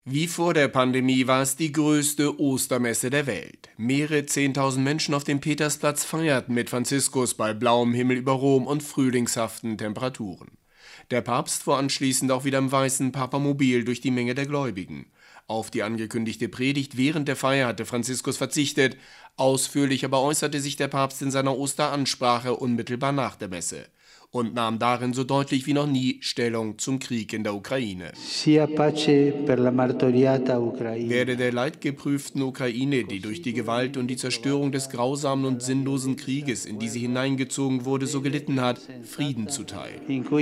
Wie vor der Pandemie war es die größte Ostermesse der Welt. Mehrere 10.000 Menschen auf dem Petersplatz feierten mit Franziskus bei blauem Himmel über Rom und frühlingshaften Temperaturen. Der Papst fuhr anschließend auch wieder im weißen Papamobil durch die Menge der Gläubigen. Auf die angekündigte Predigt während der Feier hatte Franziskus verzichtet. Ausführlich aber äußerte sich der Papst in seiner Osteransprache unmittelbar nach der Messe und nahm darin so deutlich wie noch nie Stellung zum Krieg in der Ukraine. Werde der leidgeprüften Ukraine, die durch die Gewalt und die Zerstörung des grausamen und sinnlosen Krieges, in die sie hineingezogen wurde, so gelitten hat, Frieden zuteil.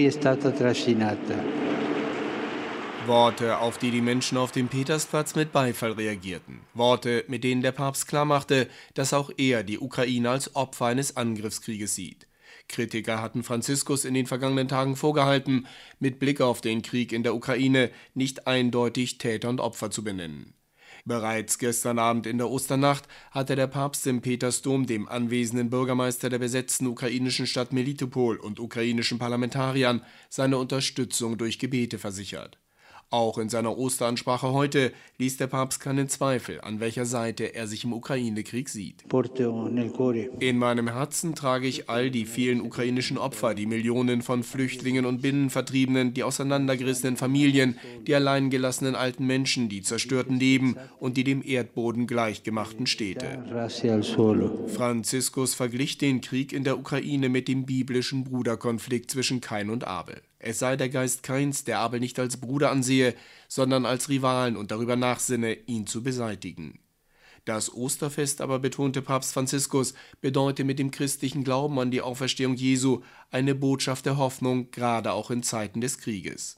Worte, auf die die Menschen auf dem Petersplatz mit Beifall reagierten. Worte, mit denen der Papst klarmachte, dass auch er die Ukraine als Opfer eines Angriffskrieges sieht. Kritiker hatten Franziskus in den vergangenen Tagen vorgehalten, mit Blick auf den Krieg in der Ukraine nicht eindeutig Täter und Opfer zu benennen. Bereits gestern Abend in der Osternacht hatte der Papst im Petersdom dem anwesenden Bürgermeister der besetzten ukrainischen Stadt Melitopol und ukrainischen Parlamentariern seine Unterstützung durch Gebete versichert. Auch in seiner Osteransprache heute ließ der Papst keinen Zweifel, an welcher Seite er sich im Ukraine-Krieg sieht. In meinem Herzen trage ich all die vielen ukrainischen Opfer, die Millionen von Flüchtlingen und Binnenvertriebenen, die auseinandergerissenen Familien, die alleingelassenen alten Menschen, die zerstörten Leben und die dem Erdboden gleichgemachten Städte. Franziskus verglich den Krieg in der Ukraine mit dem biblischen Bruderkonflikt zwischen Kain und Abel. Es sei der Geist Kains, der Abel nicht als Bruder ansehe, sondern als Rivalen und darüber nachsinne, ihn zu beseitigen. Das Osterfest aber, betonte Papst Franziskus, bedeute mit dem christlichen Glauben an die Auferstehung Jesu eine Botschaft der Hoffnung, gerade auch in Zeiten des Krieges.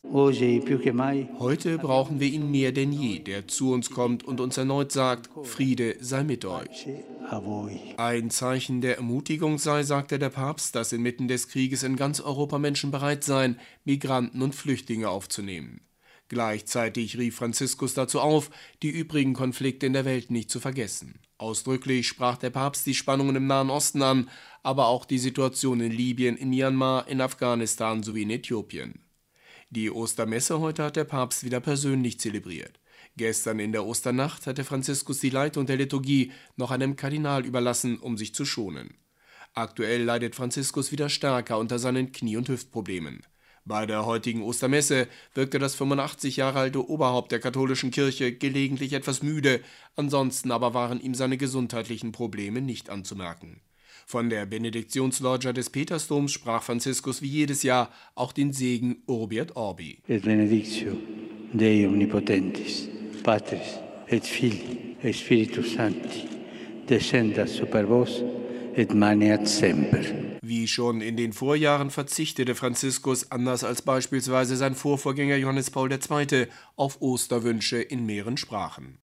Heute brauchen wir ihn mehr denn je, der zu uns kommt und uns erneut sagt, Friede sei mit euch. Ein Zeichen der Ermutigung sei, sagte der Papst, dass inmitten des Krieges in ganz Europa Menschen bereit seien, Migranten und Flüchtlinge aufzunehmen. Gleichzeitig rief Franziskus dazu auf, die übrigen Konflikte in der Welt nicht zu vergessen. Ausdrücklich sprach der Papst die Spannungen im Nahen Osten an, aber auch die Situation in Libyen, in Myanmar, in Afghanistan sowie in Äthiopien. Die Ostermesse heute hat der Papst wieder persönlich zelebriert. Gestern in der Osternacht hatte Franziskus die Leitung der Liturgie noch einem Kardinal überlassen, um sich zu schonen. Aktuell leidet Franziskus wieder stärker unter seinen Knie- und Hüftproblemen. Bei der heutigen Ostermesse wirkte das 85 Jahre alte Oberhaupt der katholischen Kirche gelegentlich etwas müde, ansonsten aber waren ihm seine gesundheitlichen Probleme nicht anzumerken. Von der Benediktionsloggia des Petersdoms sprach Franziskus wie jedes Jahr auch den Segen Urbi et Orbi. Et benedictio Dei omnipotentis, Patris et Filii et Spiritus Sancti, descendat super vos et maneat semper. Wie schon in den Vorjahren verzichtete Franziskus, anders als beispielsweise sein Vorvorgänger Johannes Paul II., auf Osterwünsche in mehreren Sprachen.